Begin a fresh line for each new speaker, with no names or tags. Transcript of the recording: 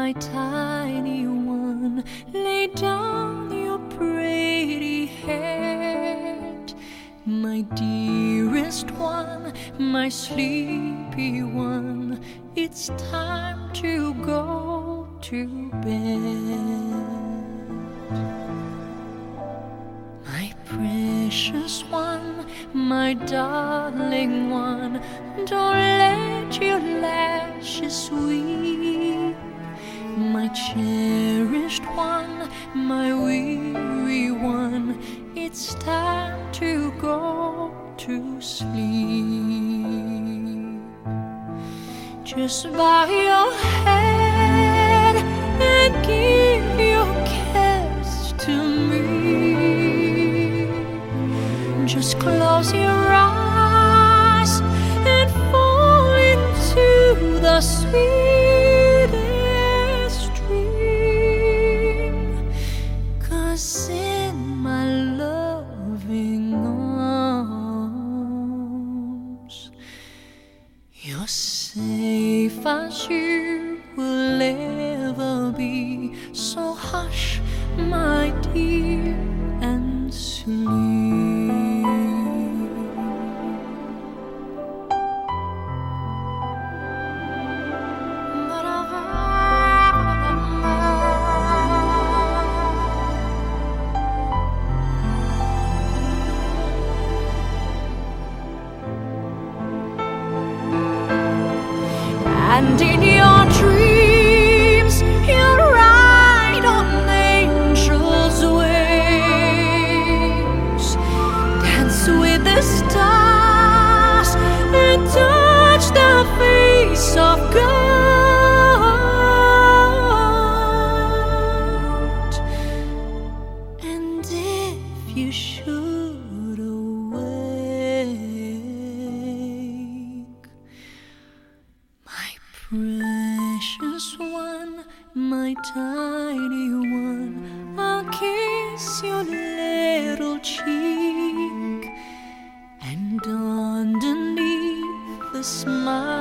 my tiny one, lay down your pretty head. My dearest one, my sleepy one, it's time to go to bed. My precious one, my darling one, don't let your lashes weep. My cherished one, my weary one, it's time to go to sleep. Just bow your head and give your kiss to me. Just close your eyes and fall into the sweetest dream. 'Cause in my loving arms, you're safe as you will ever be. So hush, my dear, and sleep. And in your dreams, you'll ride on angels' wings, dance with the stars, and touch the face of God. And if you should awake, my precious one, my tiny one, I'll kiss your little cheek, and underneath the smile